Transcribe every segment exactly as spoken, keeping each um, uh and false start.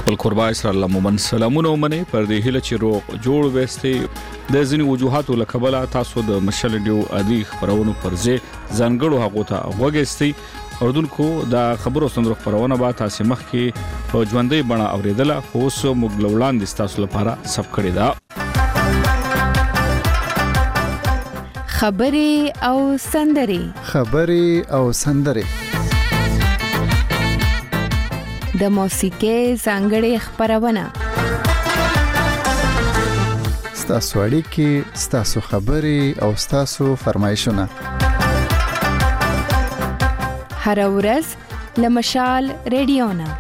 خپل قربا اسر الله مومن سلامونه ومنه پر دې هله چې روغ جوړ وسته د ځینی وجوهاتو لکبلا تاسو د مشل ډیو ادي خبرونو پرځه ځانګړو حقوقو ته وګستي اردوونکو دا خبرو سندرو خبرونه با تاسو مخ کې په ژوندۍ بڼه اوریدله خو سو مغلولان د تاسو لپاره سب کړی دا خبرې او سندري خبرې او سندري د موسیقي ځانګړې خبرونه ستاسو اړیکې ستاسو خبرې او ستاسو فرمایشونه هر ورځ لمشال ریډیونا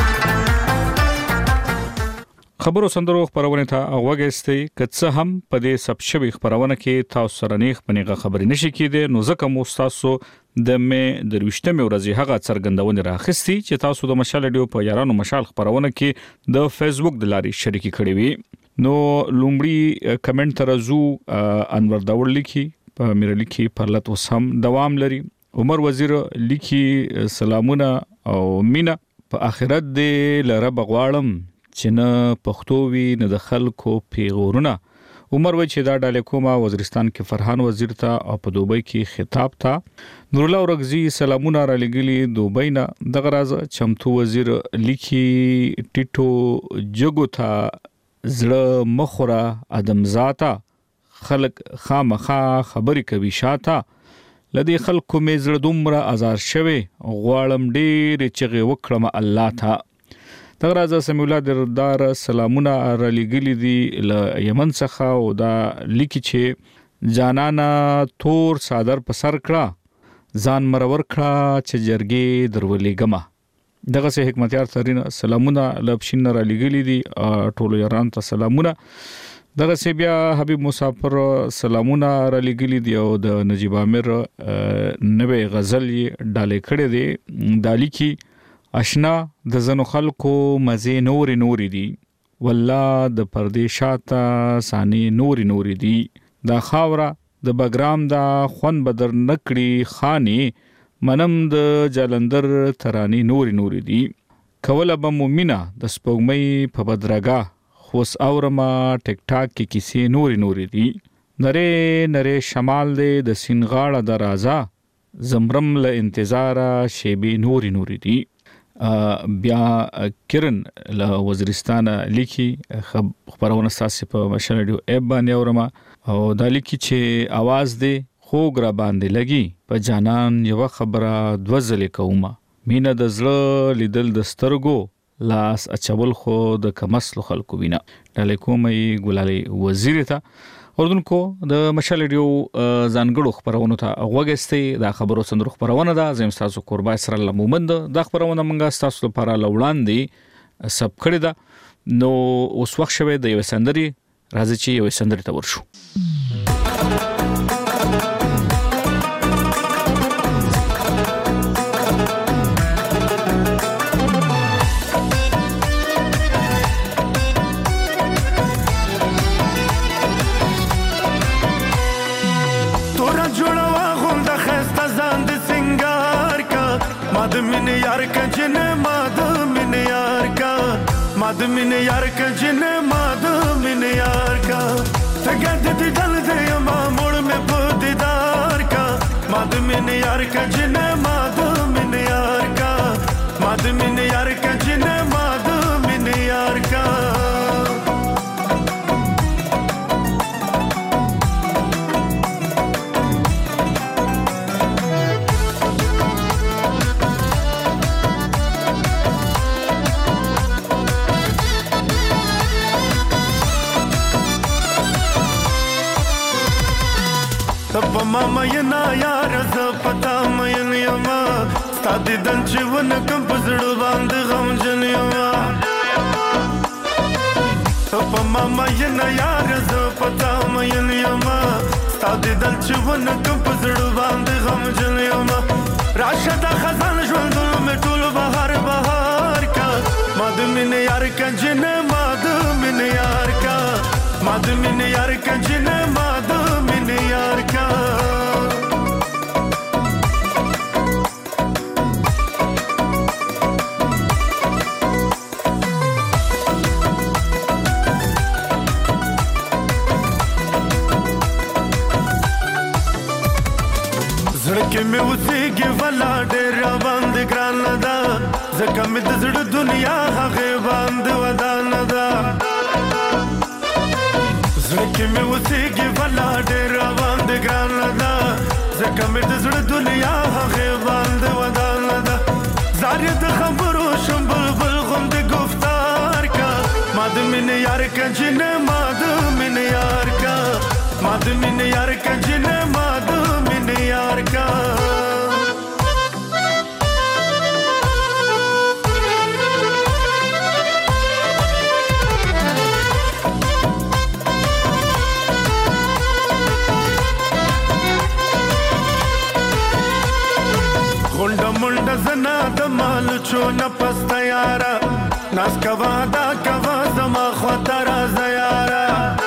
خبرو سندرو خبرونه ته وګستي کڅه هم په دې سب شوي خبرونه کې تاسو سره نه خپنیغه خبرې نشي کېده نو ځکه مو تاسو د مې درويشتمه ورځې هغه څرګندونه راخستي چې تاسو د مشال ډیو په یارانو مشال خبرونه کې د فیسبوک د لاري شریکي کړې وي نو لومړی کمنټ ترزو انور داور لیکي په میر لیکي پرلط وسم دوام لري عمر وزیر لیکي سلامونه او مینا په اخرت دې لره بغواړم چې نه پښتو وی نه د خلکو پیغورونه عمر و چې دا ډاله کومه وزیرستان کې فرحان وزیر ته او په دوبۍ کې خطاب تا نور الله ورغزي سلامونه را لګلی دوبۍ نه د غراز چمتو وزیر لیکي ټیټو جګو ته زړه مخوره ادم ذاته خلق خامخا خبرې کوي شاته لدی خلکو مې زړه دومره ازار شوه غواړم ډېر چې وکړم الله ته تغرازه سمي الله دردار سلامونه را لګلی دي ل یمن څخه او دا لیکي چې جانانا تور صادر په سر کړه ځان مرور کړه چې جرګې درولې ګما دغه سه حکمتیار ترين سلامونه لبشین را لګلی دي ټولو یاران ته سلامونه دغه سه بیا حبیب مسافر سلامونه را لګلی دي او د نجیب عامر نوې غزل ډالې کړې دي دالی کی اشنا د زنو خلکو مزه نور نور دي والله د پردیشاته سانی نور نور دي دا خاوره د بګرام دا خون بدر نکړي خاني منم د جلندر ترانی نور نور دي کوله به مومنه د سپوږمۍ په بدرګه خوس اورما ټیک ټاک کې کیسې نور نور دي نره نره شمال دې د سینغاړه د رازا زمرم له انتظار شیبي نور نور دي بیا کرن له وزیرستان لیکي خبرونه ساسي په مشال ډیو ایب باندې اورما او د لیکي چې आवाज دې خوګ را باندې لګي په جانان یو خبره دوزلې کومه مینا د زړه لیدل د سترګو لاس اچول خو د کمسلو خلکو وینا علیکومې ګلالي وزیر ته اردوونکو د مشال ډیو ځانګړو خبرونو ته وګستي دا خبرو سندرو خبرونه ده زم تاسو قربا سره الله مومند دا خبرونه مونږه تاسو لپاره لوړاندې سب کړی ده نو اوس وخت شوه د یو سندري راځي چې یو سندري ته ورشو مادمین یار کا جن مادمین یار کا مادمین یار کا جن مادمین یار کا تگد دی دل دے ما موڑ میں پدیدار کا مادمین یار کا جن مادمین یار کا مادمین یار کا جن مادمین یار کا تب ماما ینا یار ز پتا مې نیما ستادي دن چون کم پزړ باندې غم جنیما تب ماما ینا یار ز پتا مې نیما ستادي دن چون کم پزړ باندې غم جنیما راشد خزان ژوند مې ټول بهار بهار کا مادمین یار کا جن مادمین یار کا مادمین یار کا جن مادمین یار کا کې مې اوسېږي ولا ډېر باندې ګران ده ځکه مې د زړه دنیا هغې باندې ودان ده زړه کې مې اوسېږي ولا ډېر باندې ګران ده ځکه مې د زړه دنیا هغې باندې ودان ده زار د خبرو شم بلبل غوندې گفتار کا ما د مینې یار کا جنې ما د مینې یار کا ما د مینې یار کا جنې ما د مینې یار کا غونډه منډه زنا د مالو چونه پسته یاره ناس کوا دا کوا زما خواته راځه یاره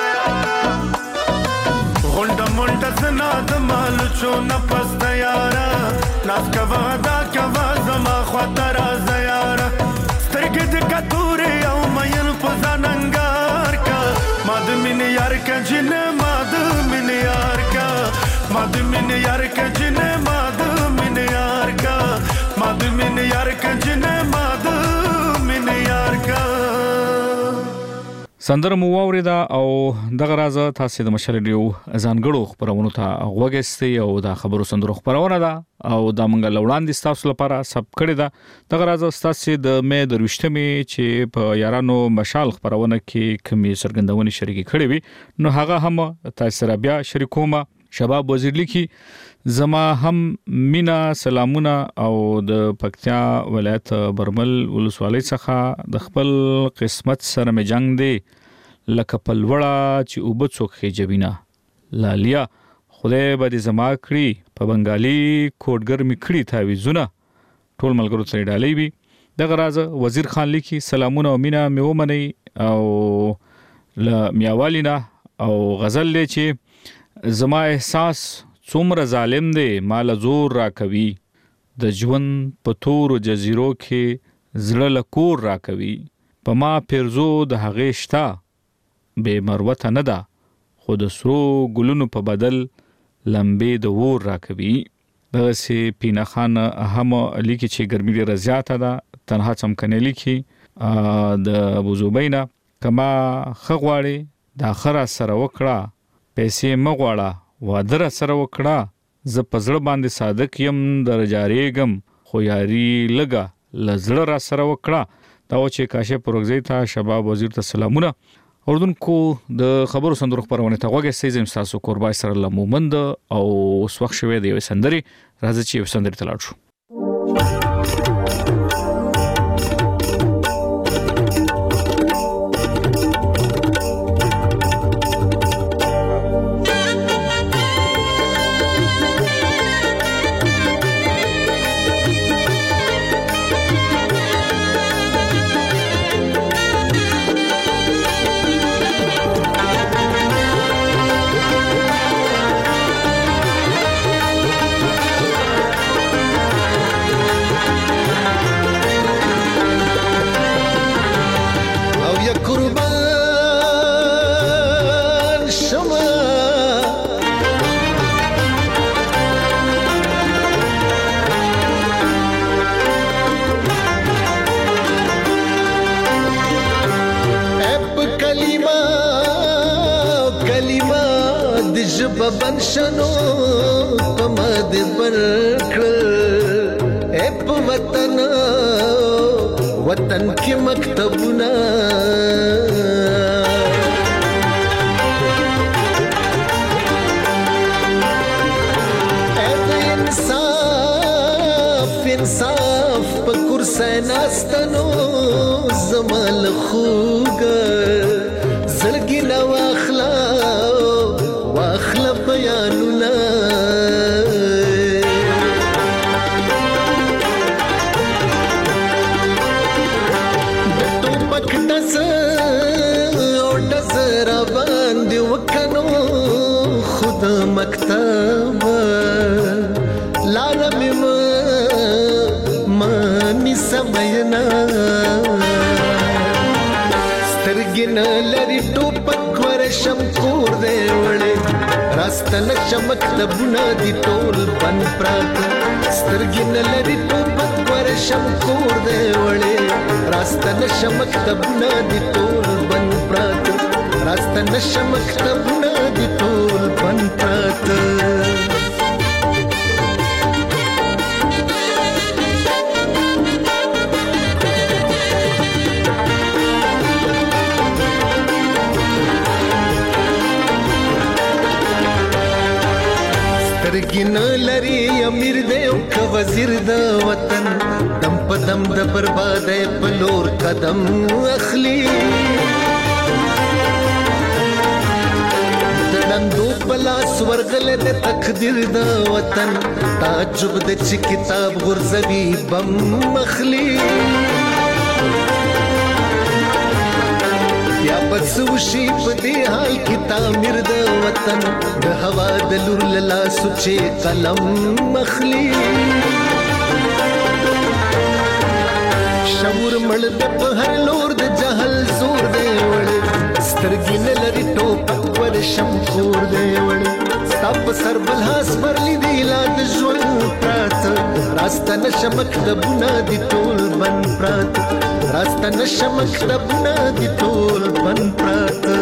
غونډه منډه زنا د مالو چونه پسته یاره ناس کوا دا کوا زما خواته راځه یاره سترګې د کتورې او مین په ځان انګار کا ما د مینې یار کا جنې ما د مینې یار کا ما د مینې یار کا جنې ما د مینې یار کا ما د مینې یار کا جنې ما د مینې یار کا سندره مو واوریدا او دغه راز تاسو د مشر ریډیو ځانګړو خبرونو ته غوږستئ او دا خبرو سندرو خبرونه ده او دا مونږ لوړاندې تاسو لپاره سب کړی ده دغه راز تاسو د مې دروشتمې چې په یارانو مشال خبرونه کې کمی سرګندونې شریکي کړې وي نو هغه هم تاسو سره بیا شریکومه شباب وزیر لیکي زما هم مینا سلامونه او د پکتیا ولایت برمل ولسوالۍ څخه د خپل قسمت سره مې جنگ دی لکه پلوړه چې وبڅوک خېجبینا لالیا خدای به دې زما کړی په بنگالي کوټګر می کړی تاویزونه ټول ملګرو سره ډالۍ وي دغه راز وزیر خان لیکي سلامونه او مینا مې ومني او ل میاوالینا او غزل لې چې زما احساس څومره ظالم دی مال زور را کوي د ژوند په تور جزیرو کې زړه لکور را کوي په ما پیرزو د هغې شتا بے مروته نه ده خو د سرو ګلونو په بدل لمبې د ور را کوي دغسې پینا خان هم لیکي چې ګرمي ډېره زیاته ده تنها چمکنې لیکي د ابو زبینا کما ښه غواړې دا ښه را سره وکړه پیسې مه غواړه واده را سره وکړه زه په زړه باندې صادق یم درجارېږم خو یاري لږه له زړه را سره وکړه دا و چې کاشف پروګزی ته شباب وزیر ته سلامونه اردوونکو د خبرو سندرو خبرونه ته غوږی سیزم تاسو قربای سره لمومند او اوس وخت شوه دی سندري راځي چې سندري تلاړ شو بنشنو پمد برکل اپ وطن وطن کی مکتبنا انصاف انصاف پکور سیناستنو زمال خوګ زړګی نو اخلا واخلا بیانونا دتو پکټس او ډزر باندې وکنو خود مکتب لارم مانی سمینا سترګن لري ټوپک ورشم کور دې وړې را راستنه شمکتبونه دی ټول بند پراته سترګې نه لري ټوپک ورشم کور دی وړې راستنه شمکتبونه دی ټول بند پراته راستنه شمکتبونه دی ټول بند پراته سترګین لري امیر دی او که وزیر د وطن دم په دم د بربادۍ په لور قدم اخلي د ړندو په لاس ورغلی د تقدیر د وطن تعجب د چې کتاب غورځوي بم اخلي یا بس وشي په دې حال کې تعمیر د وطن د هوا د لور له لاسو چې قلم اخلي شعور مړ د په هر لور د جهل زور دی وړې سترګې نه لري ټوپک ورشم کور دی وړې ستا په سر بل هاس برلی دی لا د ژوند پراته راسته نشه مکتبونه دي ټول بند پراته راسته نشه مکتبونه دي ټول بند پراته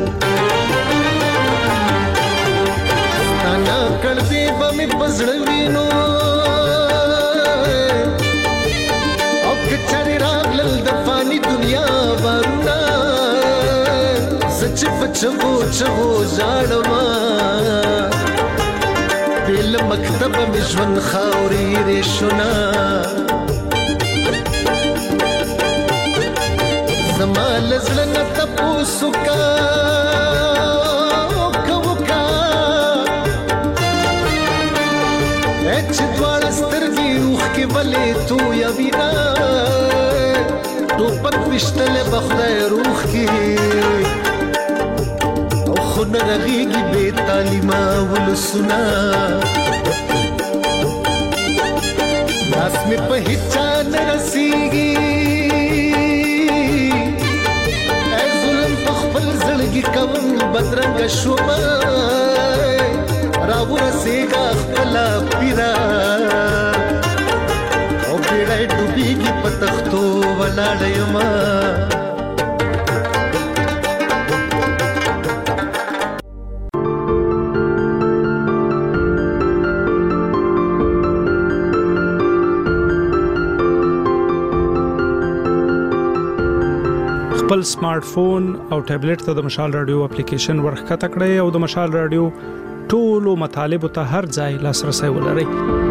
ستا ناکړدې به مې په زړه وینو او که چارې راغلل د فاني دنیا بارونه زه چې په چغو چغو ژاړمه بې له مکتبه مې ژوند خاورې ریشونه زما له زړه نه تپوس وکړه وکړه وکړه چې دواړه سترګې اوښکې ولې تویوینه ټوپک ویشتلی به خدای روح کې او خو نه رغېږي بې تعلیمه ولسونه لاس مې په هېچا نه رسېږي ای ظلم په خپل زړګي کوم بدرنګه شومه راورسېږه خپله پیره او بیړی ډوبېږي په تختو ولاړه یمه خپل سمارټ فون او ټابلیټ ته د مشال رادیو اپلیکیشن ورخکته کړئ او د مشال رادیو ټولو مطالبه ته هر ځای لاسرسي ولرئ.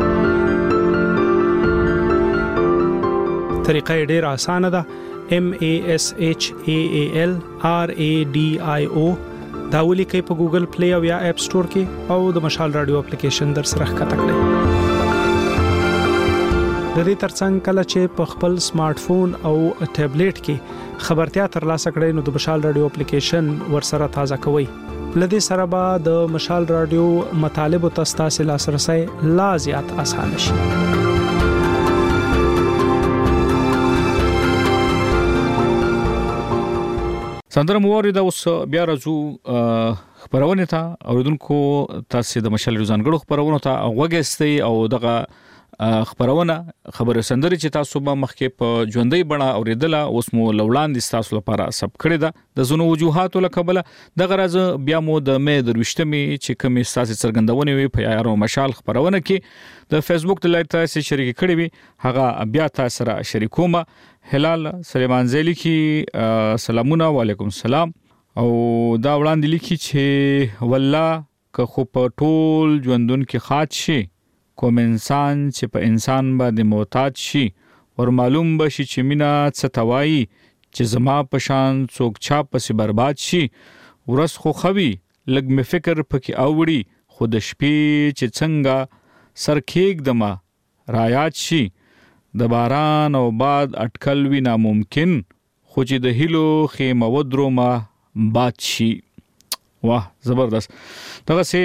طریقه ډېره اسانه ده. M A S H A A L R A D I O دا ولیکئ په ګوګل پلی او یا اپ سٹور کې او د مشال رادیو اپلیکیشن در سره ښکته کړئ. د دې ترڅنګ کله چې په خپل سمارټ فون او ټابلیټ کې خبرتیا ترلاسه کړئ نو د مشال رادیو اپلیکیشن ورسره تازه کوئ. لدې سره به د مشال رادیو مطالب او تاسو لاسرسي لا زیات آسان شي. سندره موارد اوس بیا راځو خبرونه ته اوریدونکو تاسو د مشال رادیو ځانګړو خبرونه ته وګورئ او دغه خبرونه خبره سندري چې تاسو به مخکې په ژوندۍ بڼه اوریدله اوس مو لوړاندې تاسو لپاره سب کړی ده د زونو وجوهاتو لکبله د غرض بیا مو د مې دروشتمي چې کومې ساسي څرګندونه وي په یارو مشال خبرونه کې د فیسبوک د لایټ تاسو شریک کړی وي هغه بیا تاسو سره شریکومه. هلال سلیمان زیلی کی سلامونه وعلیکم السلام او دا وړاندې لیکي چې والله که خو په ټول ژوندون کې خاط شي کوم انسان چې په انسان باندې محتاج شي ور معلوم بشي چې مینا څه توایي چې زما په شان څوک چا پسې برباد شي ورس خو خوي لګ می فکر پکې اوړي خود شپې چې څنګه سرکېګ دما رایات شي د باران او باد اٹکل وی ناممکن خو چې د هیلو خیمه ودرو ما باد شي. واه زبردست. دغه سه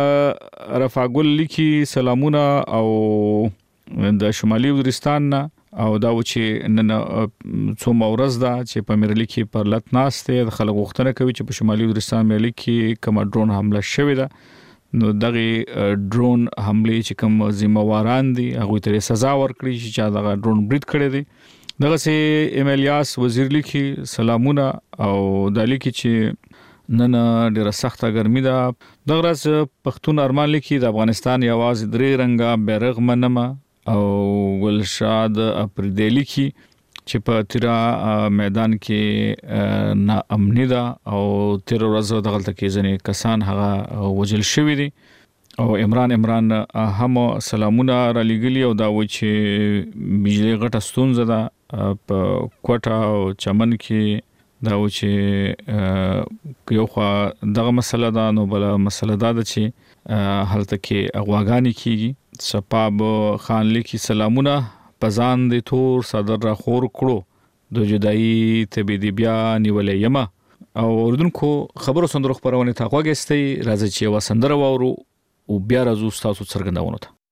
رفاګل لیکي سلامونه او د شمالي وزیرستان نه او دا و چې نن څو مورز دا چې په مرلی کې پر لټ ناشته د خلکو غوښتنه کوي چې په شمالي وزیرستان مرلی کې کوم ډرون حمله شوې ده نو دغه ډرون حمله چې کوم ذمہواران دي هغه ته سزا ورکړي چې دا ډرون برید کړی دی دغه سي امیلیاس وزیر لیکي سلامونه او د لیکي چې نن ډیره سخته ګرمي ده دغه راز پښتون ارمان لیکي د افغانستان یواز درې رنگه بیرغ منمه او ګلشاد اپریدلی کی چې په تیرا میدان کې نا امنی ده او تیر ورځ دغلت کې ځنې کسان هغه وجل شوی دي او عمران عمران هم سلامونه را لګلی او دا و چې بجلی غټه ستونزه ده په کوټه او چمن کې دا و چې یو خو دغه مسله ده نو بل مسله ده چې هلته کې اغواګانی کیږي سپاب خان لیکي سلامونه پزان د تور صدر را خور کړو د جدایي تبدی بیا نیولې یما او اردوونکو خبرو سندرو خبرونه تا غوګستي راځي چې وسندره وورو او بیا راځو تاسو څرګندونه ته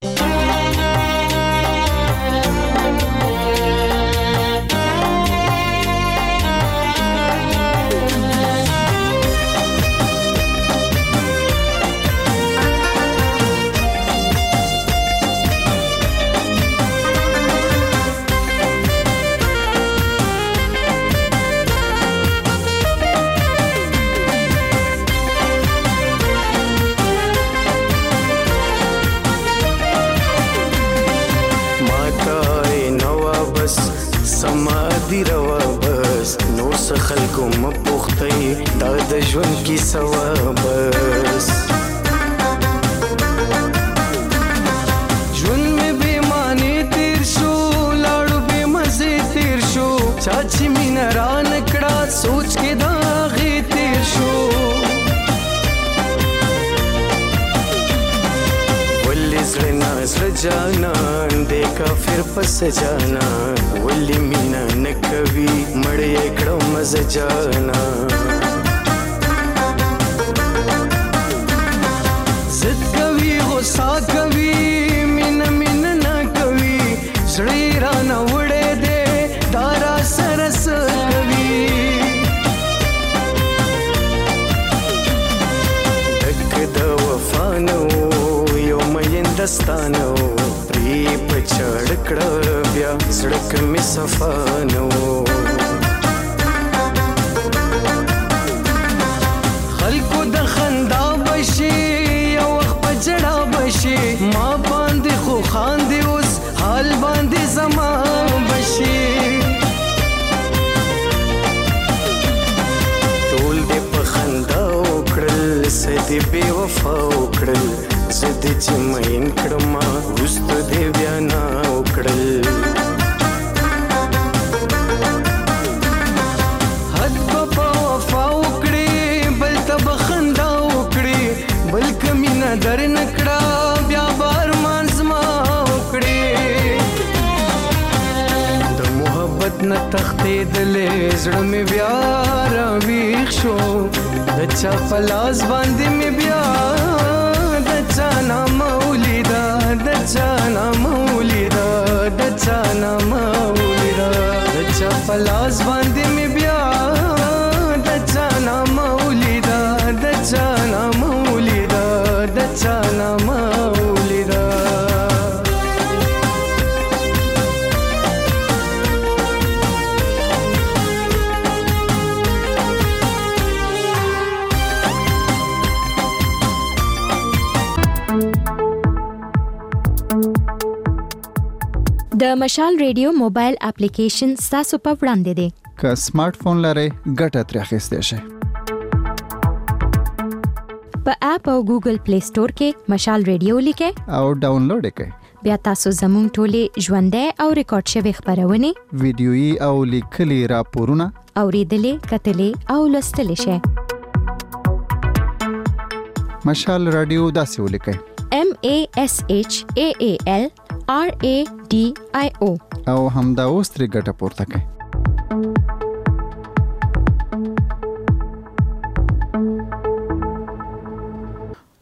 خلکو مپوختي دا د ژوند کی ثواب بس ژوند می به معنی تیر شو لاړو به مزه تیر شو چاچی مين را نکړه سوچ کې دا غي تیر شو ولې زړه زړه جانان دې کافر پس جانا ولې مینا نکوي مړې کړو مزه جانا زد کوي غصه کوي مینا مینا نه کوي زړه را نه وړې دې دارا سرس کوي دک د وفانو یو مې دستانو پری پچړ کړه بیا سړک می صفانو خلکو د خندا بشي یو وخت جړا بشي ما باندې خو خاندي اوس حال باندې زما بشي ټول دې په خندا وکړل سدي بے وفا وکړل زدي چې مين کړما وست دې بیا نا وکړل حد په وفا وکړي بل ته بخندا وکړي بل کمینا در نکړه بیا بار مانزما وکړي د محبت نه تختې دلې زړه مې بیا را ویښ شو د چا پلاس باندې مې بیا دچانا مولیدا دچانا مولیدا دچانا مولیدا دچا پلاس باندې می بیا دچانا مولیدا دچانا مولیدا دچانا مولیدا د مشال ریډیو موبایل اپلیکیشن تاسو په وړاندې دی که سمارټ فون لرئ ګټه ترې اخیستی شئ په اپ او ګوګل پلی سٹور کې مشال ریډیو لیکئ او ډاونلوډ کړئ بیا تاسو زموږ ټولې ژوندۍ او ریکارډ شوی خبرونه ویډیويي او لیکلي راپورونه اوریدلې کتلې او لوستلې شئ مشال رادیو داسې ولیکئ M A S H A A L R A D I O او همدا اوس ترې ګټه پورته کړئ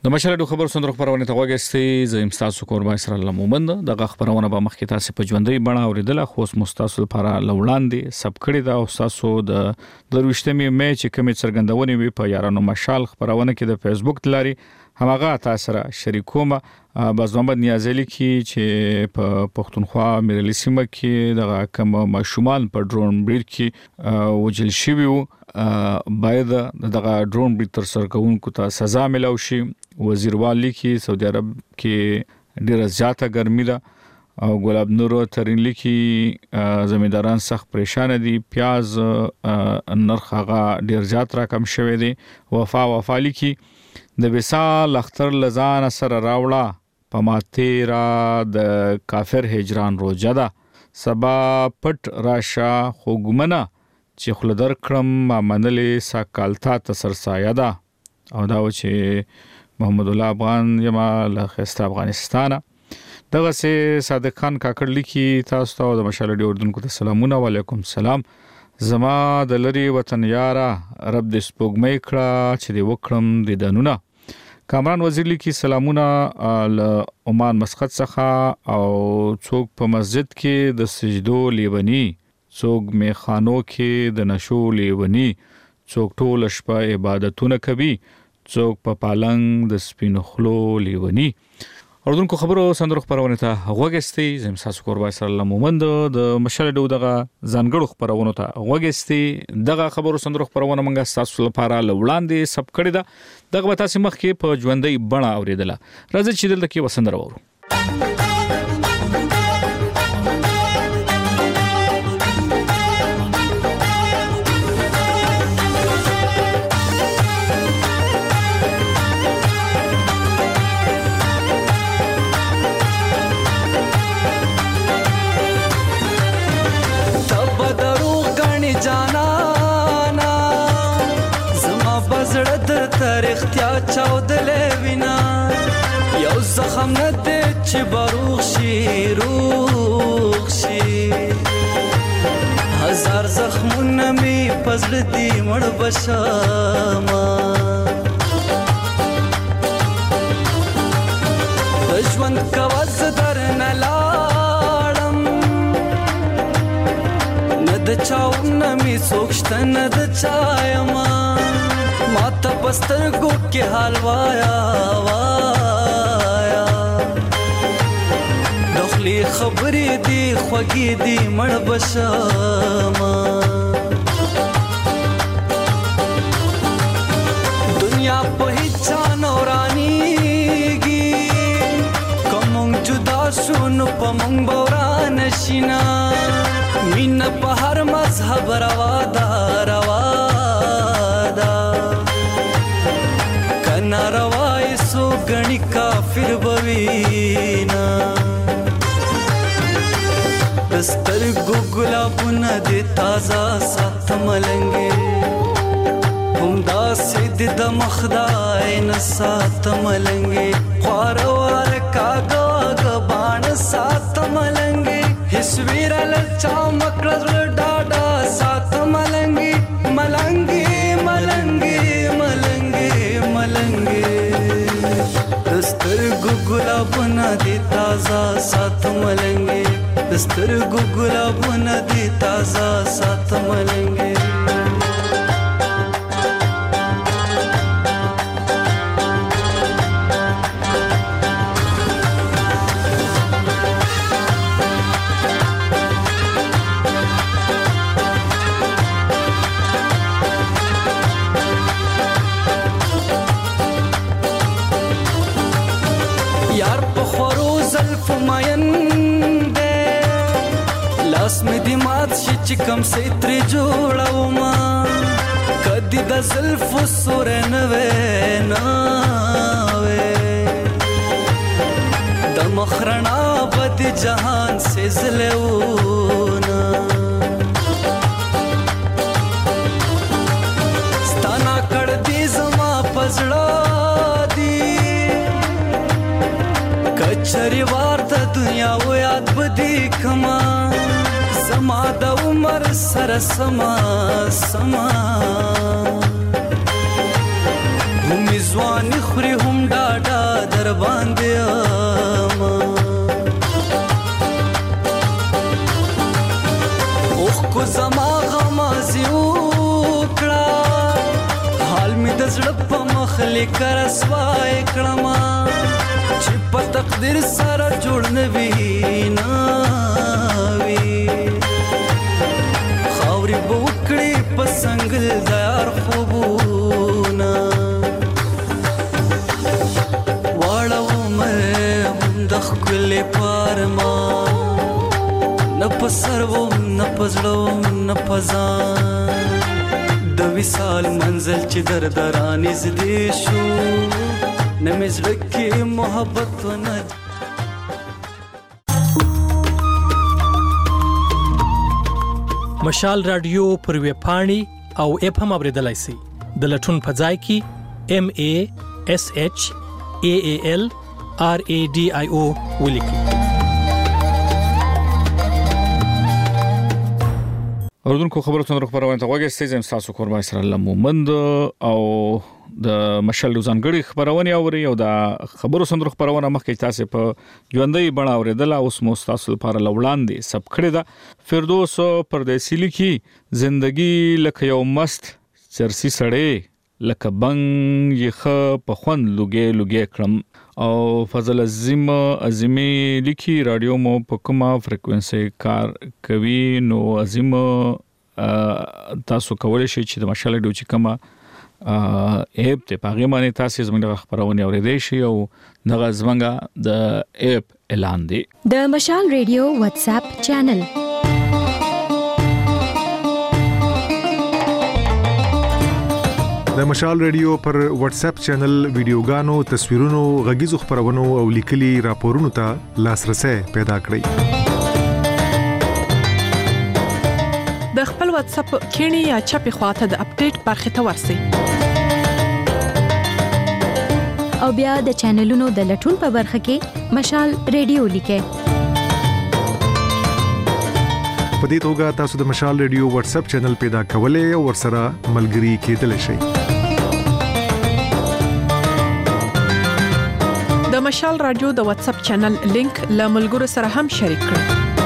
د مشال رادیو خبر صندوق خبرونه ته وګورئ زم تاسو قربان سره الله مومند دغه خبرونه به مخکې تاسو په ژوندۍ بڼه اوریدله خو مستاسو لپاره لوړاندې سب کړی دا او تاسو د دروښتمي مې چې کومې څرګندونې وي په یارانو مشال خبرونه کې د فیسبوک تلاري همغه تاسو سره شریکوم باز محمد نیازی لیکي چې په پښتونخوا مېرلي سیمه کې دغه کوم ماشومان په ډرون بریډ کې وجل شوی وو باید دغه ډرون بریډ تر سره کوونکو ته سزا ملو شي وزیر والی کې سعودي عرب کې ډیره زیاته ګرمي ده او ګلاب نور ترين لیکي زمینداران سخت پریشان دي پیاز نرخ هغه ډیر زیات راکم شوی دی وفا وفا لیکي د وصال اختر لزان سره راوړه پماتیرا د کافر هجران روزه ده سبا پټ راشه خوګمنه چې خلدر کړم منلې ساکالتا تسر سایه ده او دا و چې محمد الله افغان یما له خسته افغانستان دغه سه صادق خان کاکړ لیکي تاسو ته د مشال ډیو اردن کو ته سلامونه علیکم سلام زما د لری وطن یارا رب دې سپوږمۍ کړه چې دې وکړم د دنونه کامران وزیر لیکي سلامونه ل عمان مسقط څخه او څوک په مسجد کې د سجدو لیونی څوک میخانو کې د نشو لیونی څوک ټول شپه عبادتونه کوي څوک په پالنګ د سپینو خلو لیونی اردن کو خبرو صندوق خبرونه ته وګستي زم تاسو قربان سره الله مومند د مشال ډو دغه ځانګړو خبرونه ته وګستي دغه خبرو صندوق خبرونه منګه تاسو لپاره لوړاندې سب کړی دا دغه تاسو مخ کې په ژوندۍ بڼه اوریدله راځي چې دلته کې وسندر وورو اختیار چاودلې وینا یو زخم نه دې چې باروغ شي روغ شي هزار زخمونه می پزړ دې مړ بشما ژوند کواز در نه لاړم نه د چاونه می سوکشت نه د چایما ماته پستر کو کې حال وایا وایا دخلی خبرې دی خوږی دی مړ بشما دنیا په هیڅ نورانیږي کوم جدا شون په مونږ بوران شینا مين په هر مذهب روا دا روا نارواي سو غني کافر بوینا دستر ګوګلا پن دې تازه سات ملنګي هم دا سید د مخدای نه سات ملنګي خوروار کاګه غبان سات ملنګي هیڅ ویرل چا مکړل ډاډا سات ملنګي ملنګي ملنګي ملنګي ملنګي دستر ګوګلا بنا دي تازه سات ملنګي دستر ګوګلا بنا دي تازه سات ملنګي لاس می دی مات شي چې کم سي تر جوړاو ما کدي د زلف سور نه وې نه وې د مخرنا بد جهان سے زلهونه ستانا کړ دې زما پزړه دی کچري وار د دنیا و یاد بدی کما زما د عمر سره سما سما هم ځوان خوري هم ډاډا در باندې اما اوخ کو زما غمازي وکړه حال می د زړه په مخ لیکر سوای کړم چې په تقدیر سره جوړ نه وي ناوي خاورې بوکړي په څنګه د یار خوبونه واړه عمر هم د ښکلې پارما نه په سر وم نه په زړه وم نه په ځان د وصال منزل چې در دران نږدې شو نه مې زړه کې محبت ونه مشال رادیو پر ویب پاڼې او اپ هم اوریدلای شئ د لټون په ځای کې ام ا اس اچ ا ا ال ار ا ډي آی او ولیکئ. اوردونکو خبرو څنګه خبرونه ته وګورئ چې زم تاسو کوربای سره لمومند او د مشال ځانګړي خبرونه اوري او د خبرو څنګه خبرونه مخکې تاسو په ژوندۍ بڼه اوریدل او اوس مو تاسو لپاره لوړاندې سب کړی دا فردوس پردیسی لیکي زندگی لکه یو مست چرسی سړی لکه بنګ یخ په خوند لوګي لوګي کړم او فضل عظیم عظیمی لیکي رادیو مو په کومه فریکوئنسي کار کوي نو عظیم تاسو کولای شئ چې د مشال رادیو چې کومه اپ ته پاغي باندې تاسو زموږ خبرونه اوریدئ شئ او دغه زموږ د اپ اعلان دی د مشال رادیو واتس اپ چینل د مشال رادیو پر واتس اپ چینل ویډیوګانو تصویرونو غږیزو خبرونو او لیکلي راپورونو ته لاسرسي پیدا کړئ. د خپل واتس اپ کینی یا چپی خواته د اپډیټ برخه ته ورسئ او بیا د چینلونو د لټون په برخه کې مشال رادیو لیکئ. په دې توګه تاسو د مشال رادیو واتس اپ چینل پیدا کولای او ورسره ملګري کېدلی شئ. د مشال رادیو د واتس اپ چینل لینک له ملګرو سره هم شریک کړئ.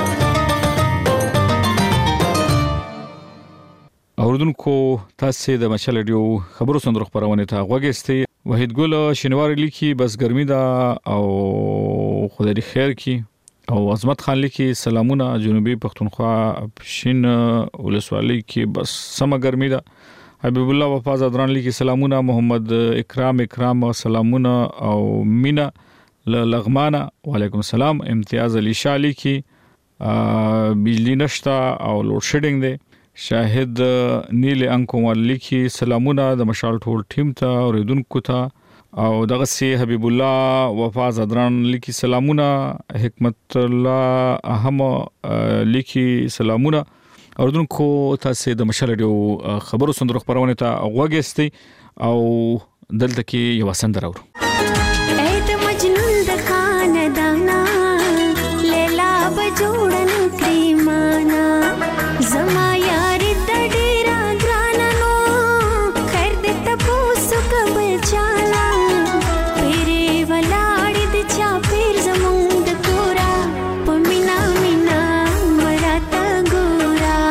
اوردونکو تاسو د مشال رادیو خبرو څنګه خبرونه ته غوږی وحید ګل شینوار لیکي بس ګرمي دا او خدای خیر کی او عظمت خان لیکي سلامونه جنوبي پښتونخوا پښین ولسوالۍ کې بس سم ګرمي دا حبیب الله وفاز ادران لیکي سلامونه محمد اکرام اکرام سلامونه او مینا لغمانه وعلیکم السلام امتیاز علی شاه لیکي بجلی نشتا او لوډ شیډینګ دی شاهد نیل انکومر لیکي سلامونه د مشال ټول ټیم ته اوریدونکو ته او دغه سي حبیب الله وفاز ادران لیکي سلامونه حکمت الله اهم لیکي سلامونه اوردونکو تاسو د مشال رادیو خبرو څنګه خبرونه ته غوږی او دلته کې یو سندره اورو. اې ته مجنون د خاندانا لیلا بجوړن کریمانا زما یار د ډیرا ګرانانو خیر دې تاسو کبل چالا پیری ولاړې د چا پیر زمون د کورا پمینا مینا مراته ګورا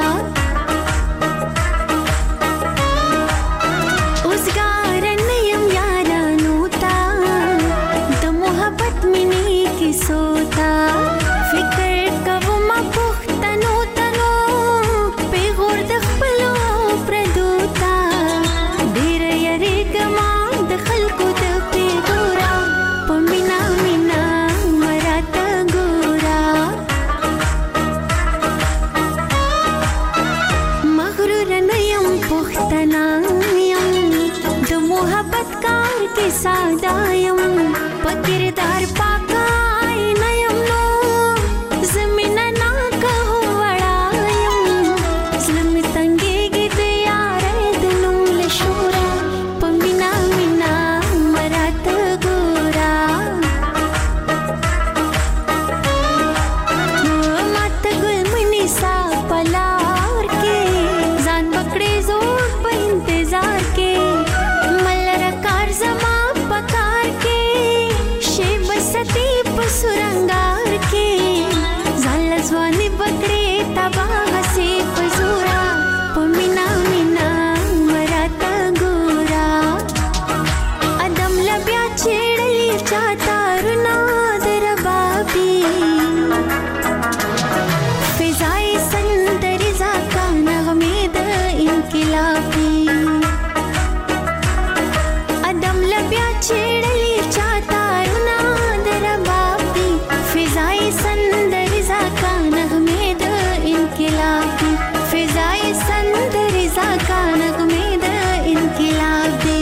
اوس ګارن یم یارانو تا د محبت منی کی سوتا فکر کوم پختنو تنو پیغور د خپلو پردوتا ډیر یری کما د خلکو د پیغورا پمینا مینا مراته ګورا مغرور نه یم پختنا یم د محبت کار کې ساده یم پکردار پاکای نه یم نو زمين نه که وړا یم زلم تنګيږي د یار د نوم له شورا پمینا مینا مراته ګورا مات ګل منی سا پلار کې ځان پکړې زور په انتظار کې ملر کار तारुना दरबाबी फिजाई संदरी जाका नगमे द इनकिलाबी अदम लब्या छेड़ली चातारुना दरबाबी फिजाई संदरी जाका नगमे द इनकिलाबी फिजाई संदरी जाका नगमे द इनकिलाबी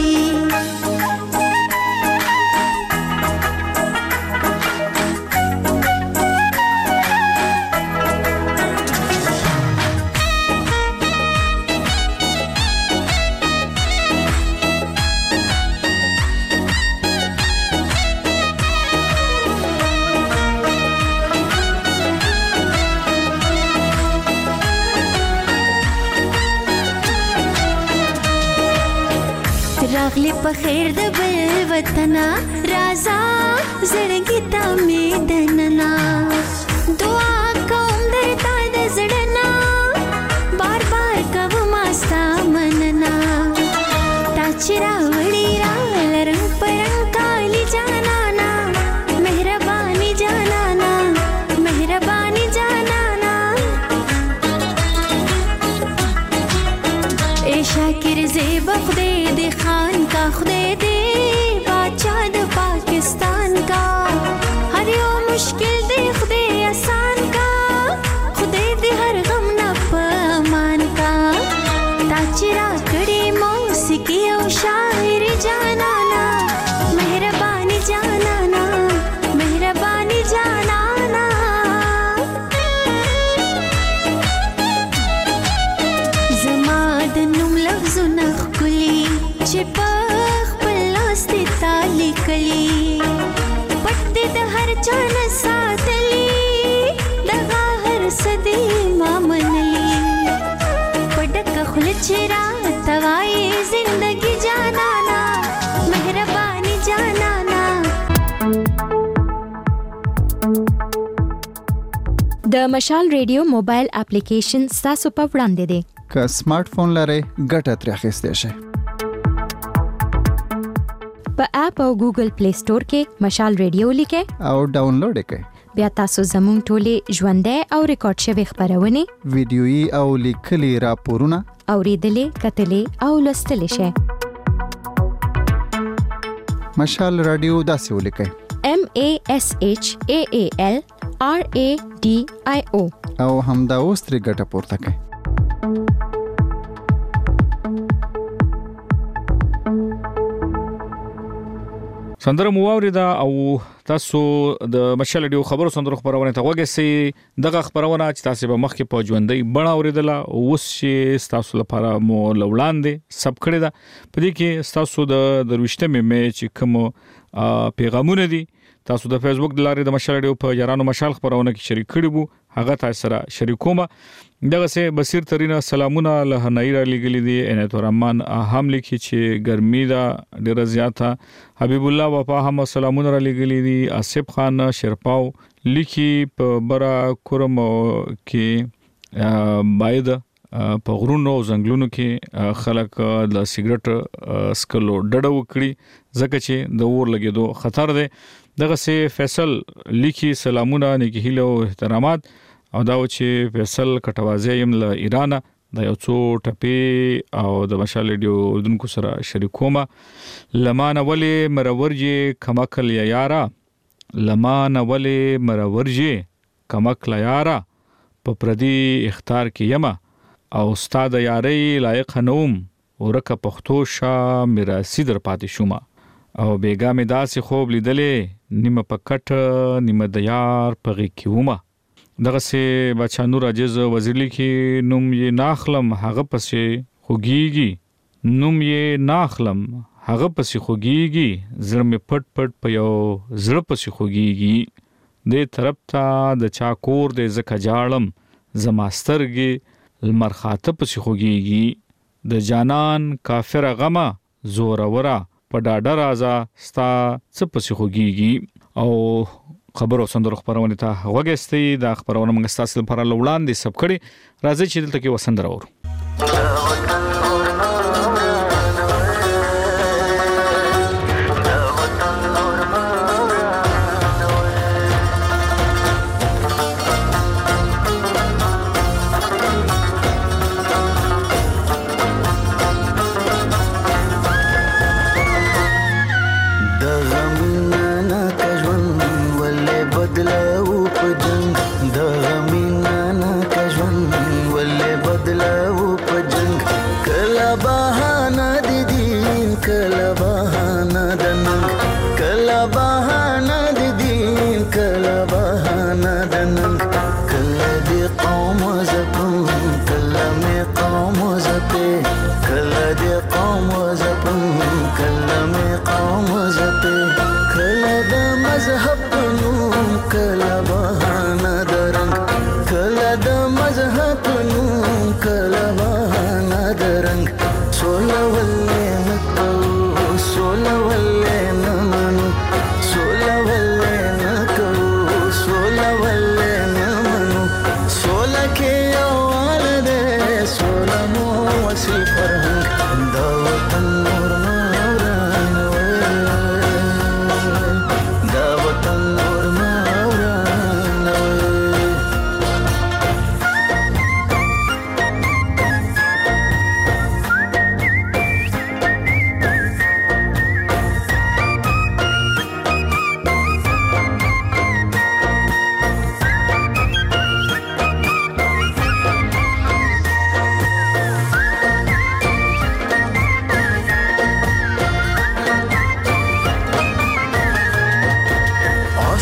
रागले पखेर द बल वतना राजा जरगिता मेदनना दुआ कौम दरता द जड़ना बार बार कब मास्ता मनना ताचिरा वड़ीरा लरंग परंग काली जाना ना मेहरबानी जाना ना मेहरबानी जाना ना ए शाकिर ज़ेब खुदे दे खान का खुदे दे बादशाह द पाकिस्तान का हर यो मुश्किल दे खुदे आसान का खुदे दे हर गम न पमान का ताचिरा कड़ी मौसीकी और शायरी जाना ना मेहरबानी जाना ना मेहरबानी जाना ना जमाद नुम लफ्ज़ नखकुली चिपख पल्लास्ती ताली कली पट्टी द हर चान सातली दगा हर सदी मामनली पटक खुल चिरा तवाई जिंदगी जाना ना मेहरबानी जाना ना د مشال ریډیو موبایل اپلیکیشن تاسو په وړاندې دی که سمارټ فون لرئ ګټه ترې اخیستی شئ په اپ او ګوګل پلی سٹور کې مشال ریډیو لیکئ او ډاونلوډ یې کړئ بیا تاسو زموږ ټولې ژوندۍ او ریکارډ شوي خبرونه ویډیويي او لیکلي راپورونه اوریدلې کتلې او لوستلې شئ مشال رادیو داسې ولیکئ M A S H A A L R A D I O او همدا اوس ترې ګټه پورته کړئ سندره مو واوریدا او تاسو د مشال ډیو خبرو سندرو خبرونه ته وګورئ دغه خبرونه چې تاسو به مخکې په ژوندۍ بڼه اوریدله اوس چې تاسو لپاره مو لوړاندې سب کړی دا په دې کې تاسو د درويشتمې مې چې کوم پیغامونه دي تاسو د فیسبوک د لارې د مشال ډیو په یارانو مشال خبرونه کې شریک کړي وو هغه تاسو سره شریکومه دغه سه بصیر ترینه سلامونه له نایرا لګلې دي انت الرحمن هم لیکي چې ګرمي دا ډیره زیاته حبیب الله وفا هم سلامونه را لګلې دي اسف خان شرپاو لیکي په برا کورم کې باید په غرونو او ځنګلونو کې خلک د سیګریټ سکلو ډډه وکړي ځکه چې د اور لګیدو خطر دی دغه سه فیصل لیکي سلامونه نیکی هیله او احترامات او دا چې فیصل کټوازی يم له ایران د یو څو ټپی او د مشال ډیو دونکو سره شریکومه لمانه ولی مرورجی کمکل یا یارا لمانه ولی مرورجی کمکل یارا په پردي اختیار کې یما او استاد یاري لایق نوم ورکه پختو شا میراثي در پاتې شوما او بیګا می داسې خوب لیدلې نیمه پکټ نیمه د یار پغې کیومه دغه سه بچا نور عجز وزیر لیکي نوم یې ناخلم هغه پسې خوګيږي نوم یې ناخلم هغه پسې خوګيږي زړه می پټ پټ په یو زړه پسې خوګيږي دې طرف ته د چا کور دې زکه جاړم زماسترګي المرخاته پسې خوګيږي د جانان کافر غما زور ورا په ډاډه رازا ستا څه پسې خوګيږي او خبرو سندرو خبرونه ته وګستي دا خبرونه موږ تاسو لپاره لوړاندې سب کړي راځي چې دلته کې وسندر اورو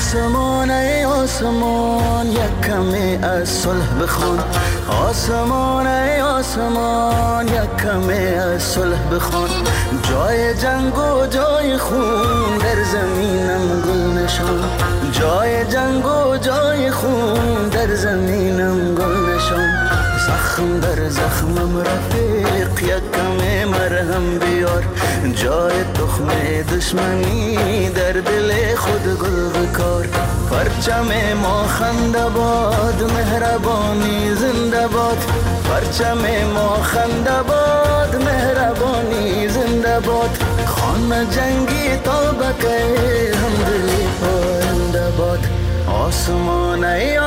آسمان ای آسمان یک کمی از صلح بخوان آسمان ای آسمان یک کمی از صلح بخوان جای جنگ و جای خون در زمینم گل نشان جای جنگ و جای خون در زمینم گل نشان زخم در زخمم رفیق یک کمی مرهم بیار جای تخم دشمنی در دل خود گل بکار پرچم ما خنده باد مهربانی زنده باد پرچم ما خنده باد مهربانی زنده باد خانه جنگی تابکه همدلی پاینده باد آسمان ای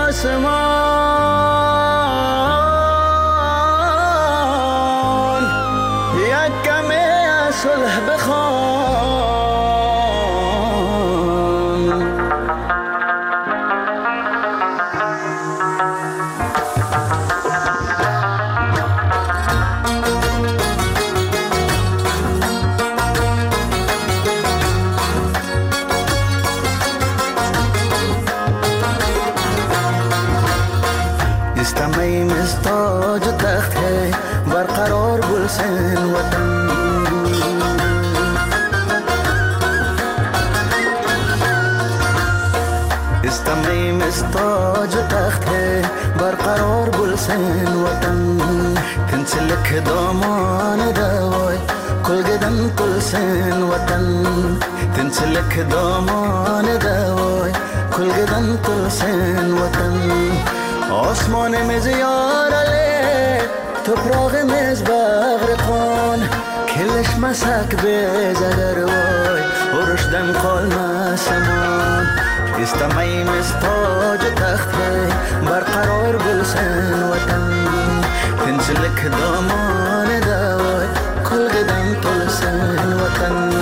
آسمان یک کمی صلح بخوان استمعی مستاج تخت ہے برقرار گلشن وطن استمعی مستاج تخت ہے برقرار گلشن وطن تنسلک دامان دوای کل گدن گلشن وطن تنسلک دامان دوای کل گدن گلشن وطن آسمان مزیار علی توپراغ مز بغرقان کلش مسک بزگر وای ورشدن قال مسمان استمعی مستاج تخت برقرار گلشن وطن تنسلک دامان دوای کل قدم گلشن وطن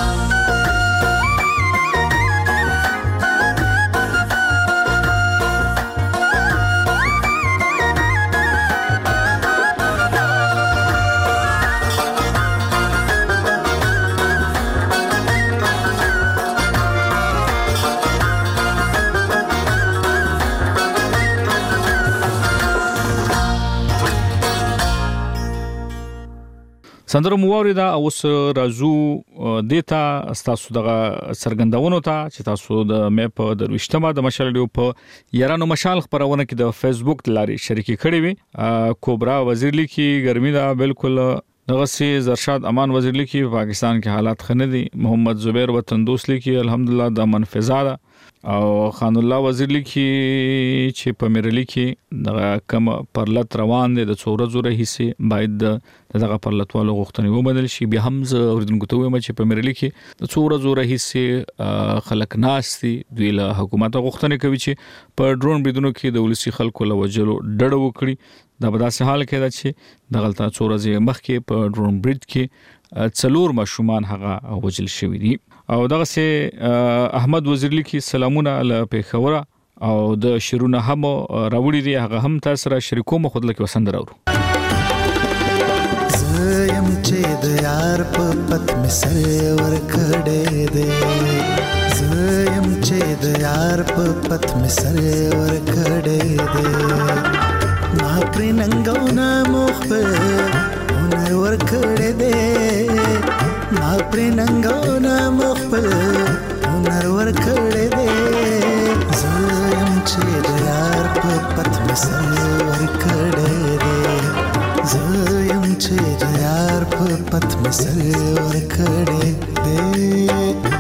سندره مو اوریدا اوس راځو دیتا تاسو دغه سرګندونو ته چې تاسو د میپ د وشتمه د مشال ډیو په یارانو مشال خبرونه کې د فیسبوک لاري شریکي کړې وي کوبرا وزیر لیکي ګرمي دا بالکل دغه سي زرشاد امان وزیر لیکي پاکستان کې حالات خنه دي محمد زبیر وطن دوست لیکي الحمدلله د منفذاده او خان الله وزیر لیکي چې په مېرلی کې دغه کم پرلط روان دي د څوره زوره حصے باید دغه پرلطوالو غوښتنې وبدل شي بیا هم زه اوریدونکو ته وایم چې په مېرلی کې د څوره زوره حصے خلک ناشتي دوی له حکومت غوښتنې کوي چې په ډرون بریدونو کې د ولسی خلکو له وجلو ډډه وکړي دا په داسې حال کې ده چې دغه ته څوره زی مخ کې په ډرون برید کې څلور مشومان هغه وجل شوی دي او دغه سي احمد وزیر لیکي سلامونه له پیښوره او د شیرونه هم راوړي دي هغه هم تاسو را شریکو مخود لکه وسند راوړو زم چې د یار په پت می سر ور کړې دې زم چې د یار په پت می سر ور کړې دې ما پر ننګونه مخ په هنر ور کړې دې ما پر ننګونه مخ په هنر ور کړې دې زم چې د یار په پت می سر ور کړې دې زم چې د یار په پت می سر ور کړې دې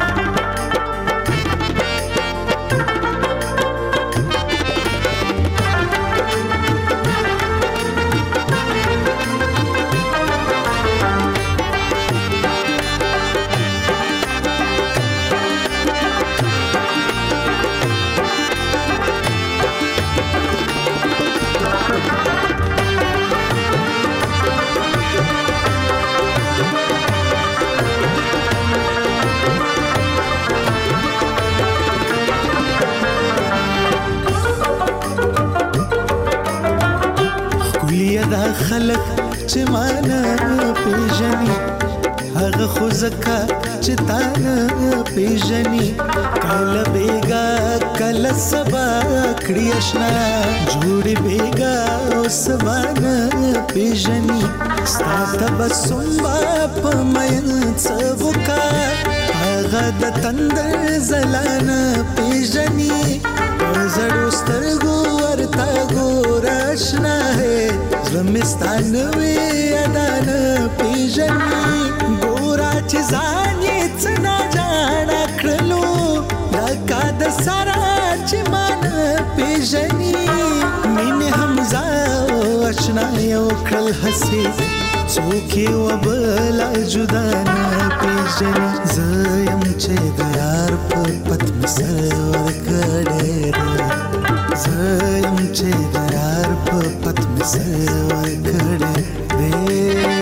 خلک چې مانا پیژني هغه خو زکه چې تا نه پیژني کله بیګا سبا کړی آشنا جوړ بیگا اوس باندې پیژني ستا تبسم په مین څوکا هغه د تندر زلانه پیژني زړو سترګو ورته ګور آشنا ہے زمستان وی ادان پیژني ګورا چې ځان یې څنا جاړه کړلو لکه د سارا چې مان پیژني مين حمزه آشنا یو کړل حسي څوک یو بل جدا نه پیژني زم چې د یار په پتم سر کړه زم چې د یار په پتم سر کړه دې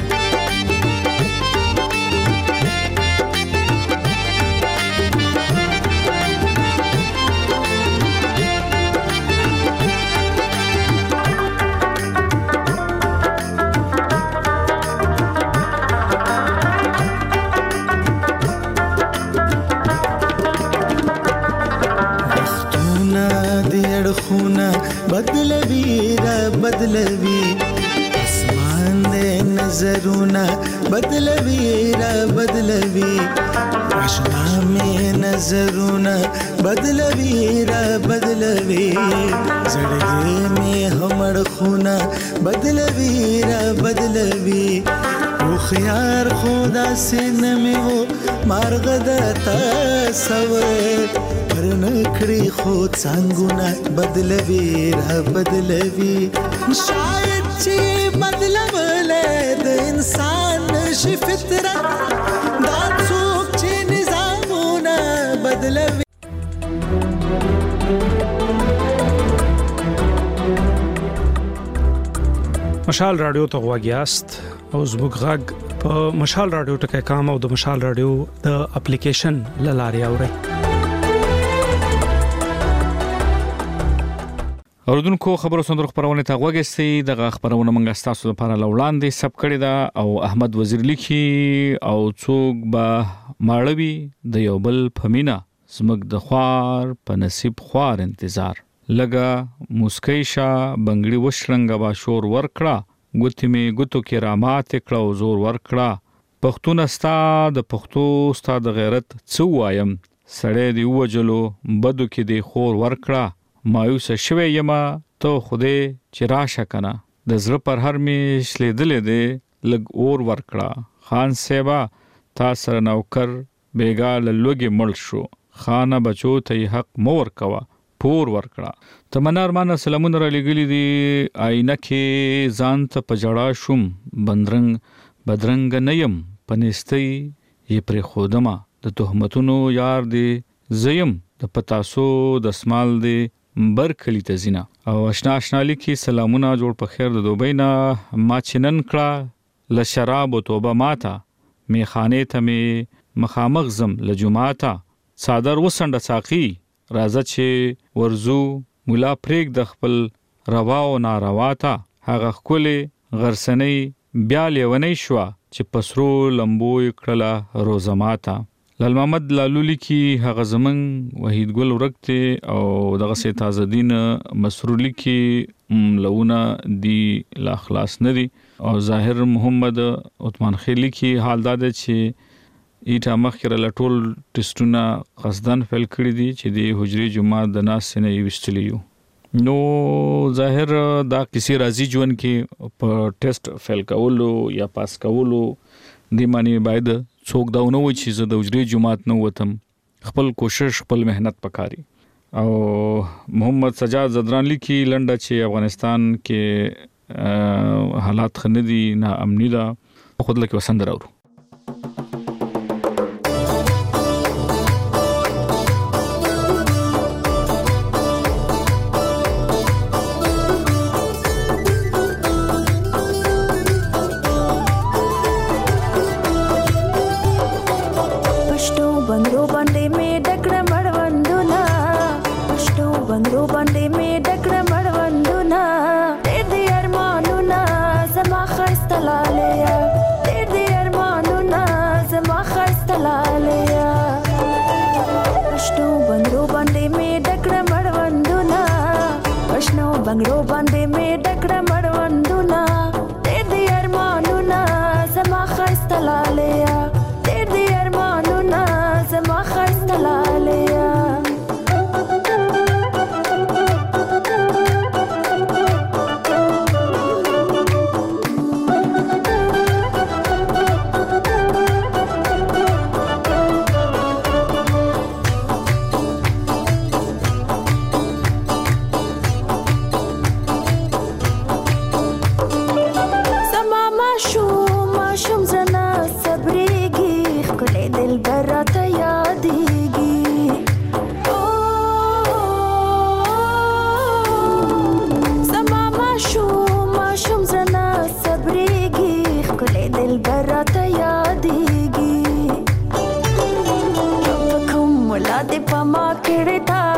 بدلوي را بدلوي اسمان دې نظرونه بدلوي را بدلوي آشنا مې نظرونه بدلوي را بدلوي زړګي مې همړ خونه بدلوي را بدلوي او خيار خدا سين مې وو مارغ د تاسو نکړي خو څنګه بدلوي را بدلوي شاید چې بدلول د انسان شي فطرت دا څوک چې نظامونه بدلوي مشال رادیو ته غواګیاست او زموږ غږ په مشال رادیو ټکي کام او د مشال رادیو د اپلیکیشن لاري اوري اوردونکو خبرو سندرو خبرونه ته غوږی د خبرونه منګه تاسو لپاره لوړاندې سب کړی دا او احمد وزیر لیکي او څوک به ماړوي د یو بل فمینا زمګ د خوار په نصیب خوار انتظار لګه مسکیشا بنگړي وشرنګ با شور ورکړه ګوتې می ګوتو کې رامات کړه او زور ورکړه پښتون استا د پښتو استا د غیرت څو وایم سړې دی وجلو بدو کې دی خور ورکړه مایوس شوی یما ته خوده چې راشه کنه د زړه پر هر می شلیدلې دې لګ اور ورکړه خان سیبا تا سره نوکر بیگا لوګي مړ شو خانه بچو ته حق مور کوا پور ورکړه تمنار مان سلامون را لګلی دی آینه کې ځان ته پجړا شوم بندرنګ بدرنګ نیم پنيستي یې پر خودما د تهمتونو یار دی زیم د پتاسو د سمال دی بر کلی تزینا او آشنا آشنا لیکي سلامونه جوړ په خیر د دوبینا ما چنن کړه ل شراب او توبه ماتا می خانه ته می مخامخ زم لجماتا صادر وسنډ ساقي راځه چې ورزو مولا پریک د خپل روا او ناروا تا هغه خولي غرسنۍ بیا لیونی شو چې پسرو لمبوي کړه روزماتا لال محمد لالولی کی هغه زمن وحید ګل ورکته او دغه سي تازه دین مسرولی کی لونه دی لا خلاص ندی او ظاهر محمد عثمان خیلی کی حال داده چې ایټه مخکره لټول ټیسټونه قصدن فیل کړی دي چې دی حجري جمعه د ناس نه وشتلیو نو ظاهر دا کسی راضی جون کې په ټیسټ فیل کولو یا پاس کولو دی معنی باید څوک دا ونه و چې زه د حجري جماعت نه وتم خپل کوشش خپل مهنت پکاري او محمد سجاد زدران لیکي لنډه چې افغانستان کې حالات خندي نه امني دا خود لکه وسند راو پښتو بندو باندې می ډکړه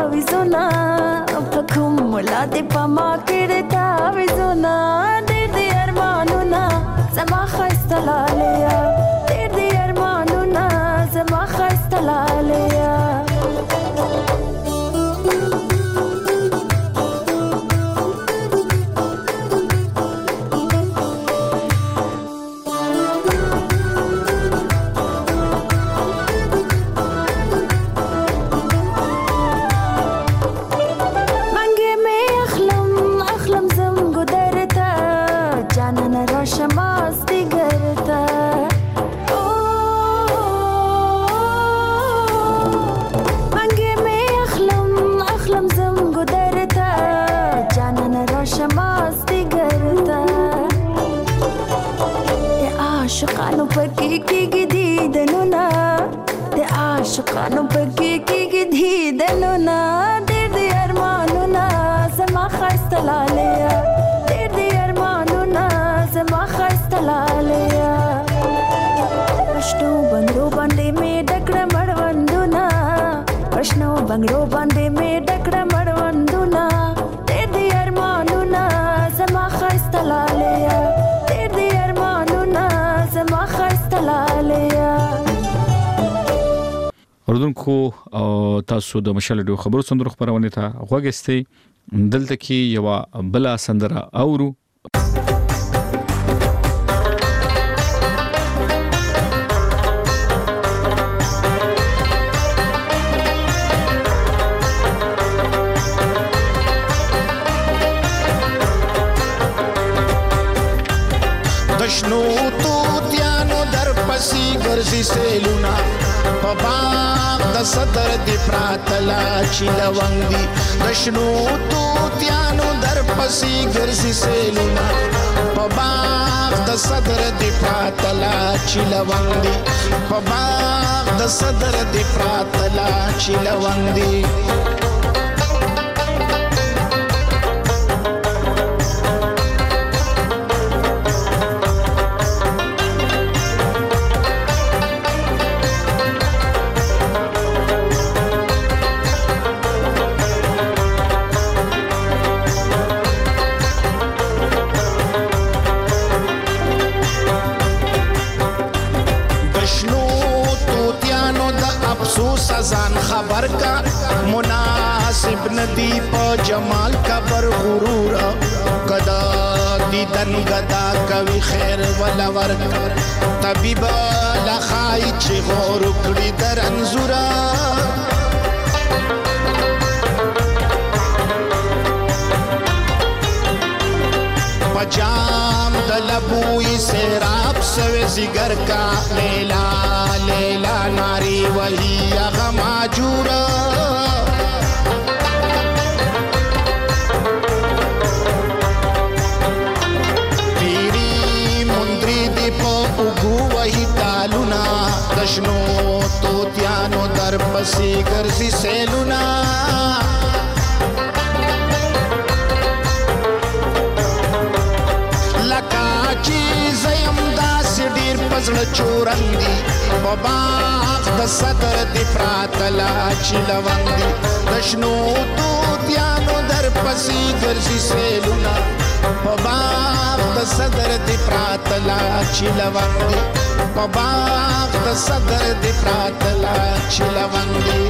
تعویزونه په کوم ملا دې په ما کړې تعویزونه ډېر دې ارمانونه زما ښایسته لالیا ډېر دې ارمانونه زما ښایسته لالیا عاشقانو پکې کېږي دیدنونه د عاشقانو پکې کېږي دیدنونه ډېر دې ارمانونه زما ښایسته لالیا ډېر دې ارمانونه زما ښایسته لالیا پښتو بنګړو باندې مې ډکړه مړوندونه پښتو بنګړو باندې مې ډکړه مړوندونه ډېر دې ارمانونه زما ښایسته لالیا ډېر دې ارمانونه زما ښایسته لالیا اردوونکو تاسو د مشال ډیو خبرو سندرو خبرونه ته غوږستئ دلته کې یو بل سندره اورو دشنو توتیانو در پسی ګرځي سیلونا په باغ د صدر دی پراتلا چې لونګ دی دشنو توتیانو در پسی ګرځي سیلونا په باغ د صدر دی پراتلا چې لونګ دی په باغ د صدر دی پراتلا چې لونګ دی ځان خبر کا مناسب ندی په جمال کا پر غرور کدا دیدن گدا کوي خیر ولا ور طبيب لا خای چې غور کړی در انزورا پجام دلبوی سراب سوی زگر کا لیلا لیلا ناری وہی اغم آجورا تیری مندری دی پا اگو وہی تالونا دشنو توتیانو در پسی گرزی سیلونا پزړه چورندي په باغ د صدر دی پراتلا چې لوندي دشنو توتیانو در پسې ګرځي سیلونا په باغ د صدر دی پراتلا چې لوندي په باغ د صدر دی پراتلا چې لوندي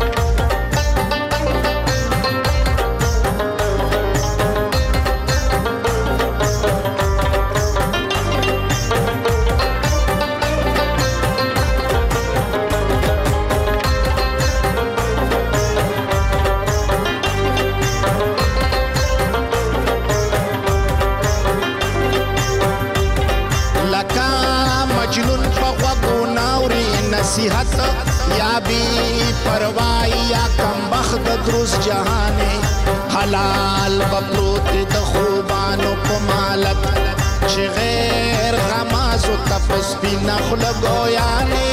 نصیحت یا بی پروائی یا کم بخت دروس جہانے حلال بپروت د خوبانو پمالت چه غیر غمازو تپس بی نخل گویانے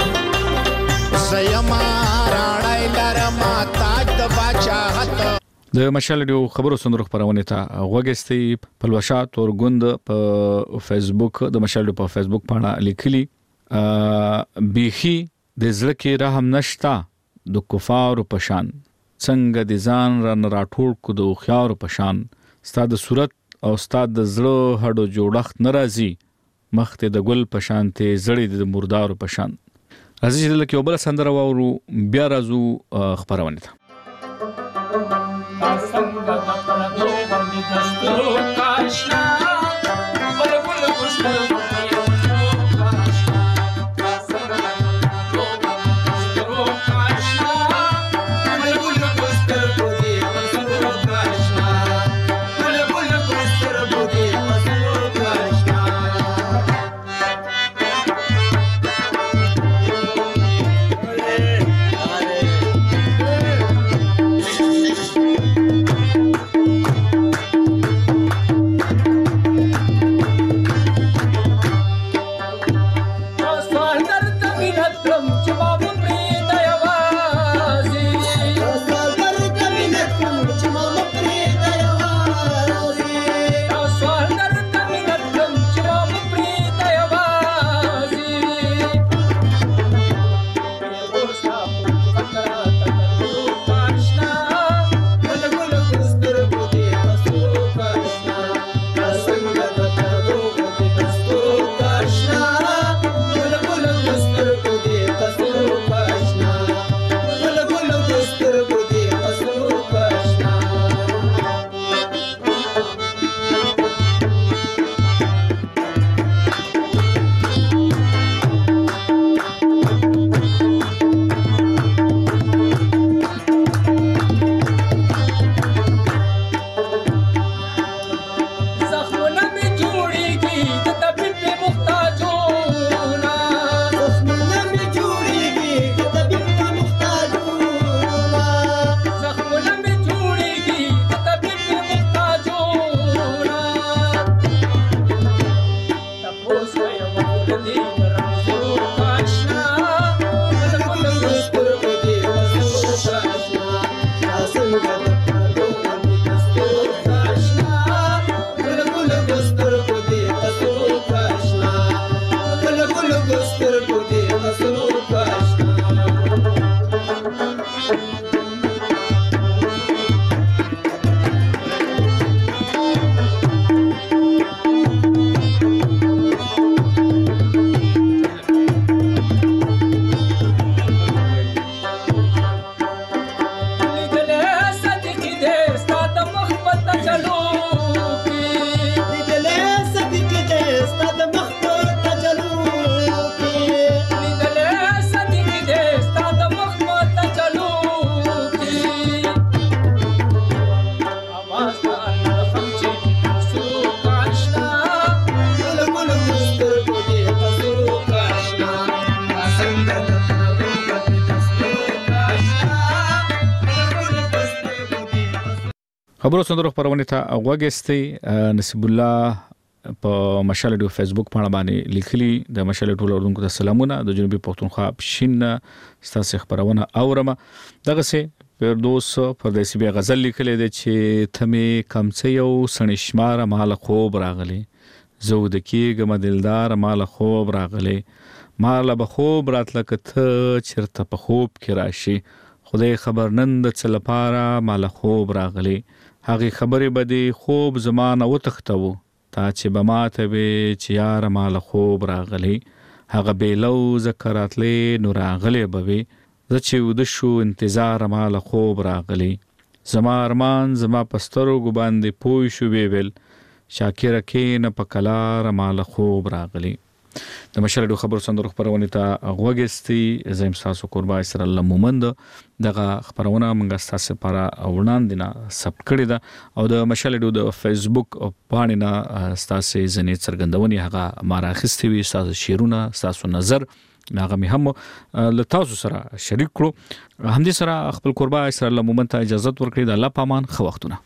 زیما راڑای لرما تاج د باچاہت د مشال رادیو خبرو سندرو خبرونه ته وګستي پلوشا تورګوند په فیسبوک د مشال رادیو په فیسبوک باندې لیکلي بیخي د زړه کې رحم نشتا د کفار په شان څنګه د ځان را راټول کو د خيار په شان ستاد صورت او ستاد د زړه هډو جوړښت ناراضي مخته د ګل په شان ته زړې د مردار په شان عزیز دل کې وبله سندره وورو بیا راځو خبرونه ته څنګه د پردو باندې دستو کاشنا بل بل مستو خبرو سندرو خبرونه ته وګستي نصیب الله په مشال رادیو فیسبوک باندې لیکلي د مشال ټول اردوونکو ته سلامونه د جنوبي پښتونخوا پښین ستاسو خبرونه اورم دغه سه فردوس پردیسی بیا غزل لیکلې ده چې ثمه کمڅ یو سنشمار مال خوب راغلي زود کېګم دلدار مال خوب راغلي مال به خوب راتل کته چرته په خوب کې راشي خدای خبر نن د څه لپاره مال خوب راغلي هغه خبره بده خوب زمانه وتختو تا چې بماته وي چې یار مال خوب راغلي هغه بیلو ذکراتلې نور راغلي بوي زه چې ود شو انتظار مال خوب راغلي زما ارمان زما پسترو ګ باندې پوي شو ویل شاکر کین په کلار مال خوب راغلي د مشرډو خبرو سندرو خبرونه ته غوګستی زم تاسو قربا سره الله مومند دغه خبرونه موږ تاسو لپاره وړاندې نه ثبت کړی دا او د مشرډو د فیسبوک باندې نه تاسو ځنې څرګندونې هغه ماراخستي وي تاسو شیرونه تاسو نظر ناغه می هم ل تاسو سره شریک کړو همدې سره خپل قربا سره الله مومند ته اجازه ورکړي د الله پامان خو وختونه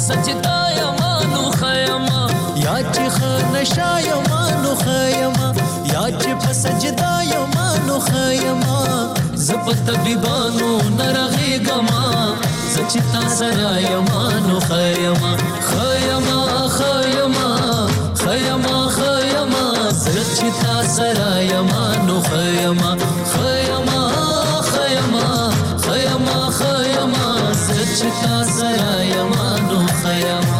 سجدا یمانو خیما یا چې خنشا یمانو خیما یا چې په سجدا یمانو خیما زپ طبيبانو نرغي گما سچتا سرا یمانو خیما خیما خیما خیما خیما سچتا سرا یمانو خیما خیما خیما خیما خیما سچتا سرا یمانو خیما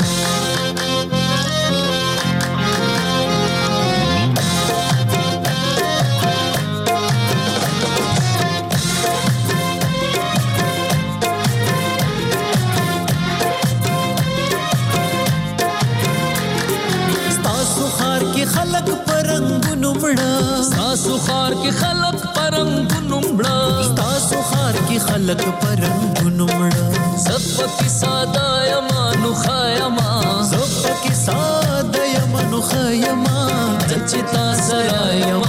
خلق پرنګونو مړه تاسو خار کې خلق پرنګونو مړه تاسو خار کې خلق پرنګونو مړه زپ کې ساده یمانو خیما زپ کې ساده یمانو خیما چې تاسو را یم